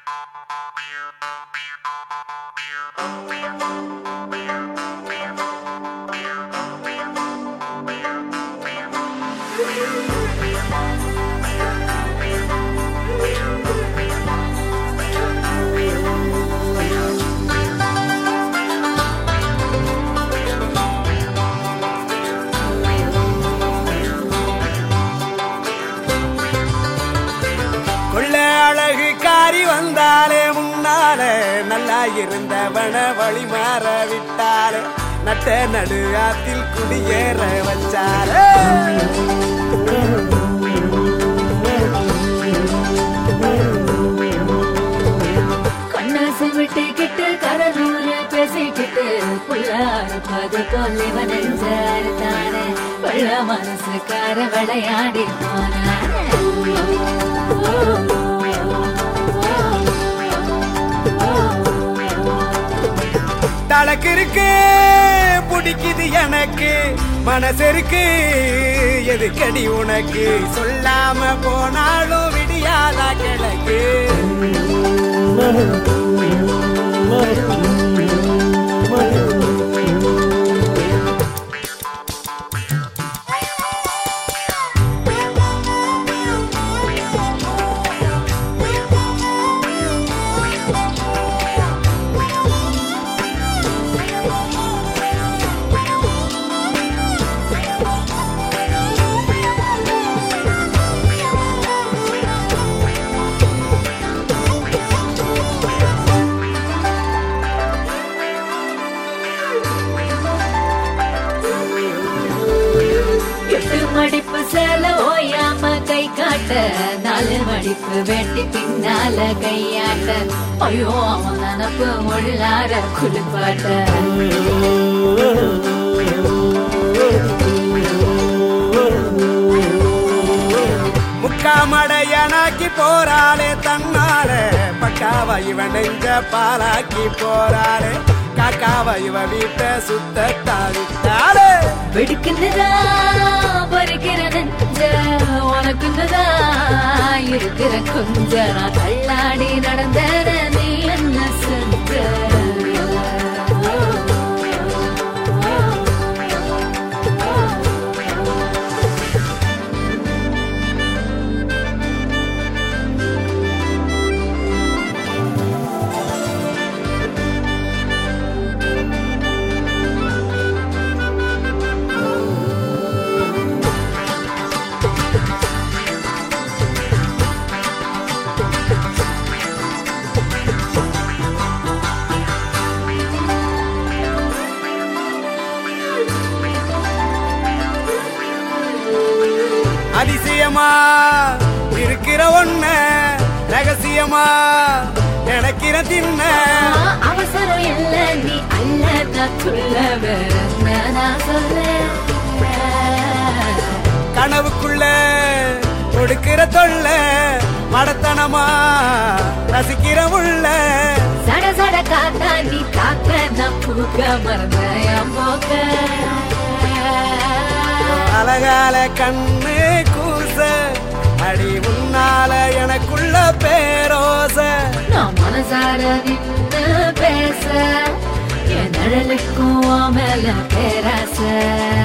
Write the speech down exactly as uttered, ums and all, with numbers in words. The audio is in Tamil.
வந்தாலே முன்னாலே நல்லா இருந்தவன வழி மாற விட்டாலே நட்ட நடு ஆத்தில் குடியேற வச்சாலே கண்ணாசு விட்டுக்கிட்டு கடலூர் பேசிக்கிட்டு புள்ளாறு பது கொல்லி வனஞ்சாரு தானே பள்ள மனசுக்கார விளையாடி போனானே தலக்கு இருக்கு பிடிக்குது எனக்கு மனசு இருக்கு எதுக்கடி உனக்கு சொல்லாம போனாலும் விடியாதா கிழக்கு மடிப்பு சேல ஓயாம கை காட்ட நாலு மடிப்பு வெட்டி பின்னால கையாட்ட ஐயோ அவன் நினப்பு உள்ளார குளிப்பாட்ட முக்காமடையனாக்கி போறாளே தன்னால பக்காவ இவன் நெஞ்ச பாலாக்கி போறாளே காக்காவ இவ வீட்டை சுத்த தாவிட்டாளே வெடுக்குன்னுதா பறிக்கிற நெஞ்ச உனக்குன்னுதா இருக்கிற கொஞ்ச நான் தள்ளாடி நடந்தேன நீ என்ன செஞ்ச அதிசயமா இருக்கிற ஒண்ண ரகசியமா நினைக்கிற தின்ன அவசரம் இல்ல நீ அல்ல நான் சொல்ல நான் சொல்ல கனவுக்குள்ள கொடுக்கிற தொல்ல மடத்தனமா ரசிக்கிற உள்ள சட சட காத்தா நீ காக்க நான் பூக்க மறந்த போக்க அழகால கண்ணு கூச அடி உன்னால எனக்குள்ள பேரோச நான் மனசார நின்று பேச என் நிழலுக்கும் மேல பேராச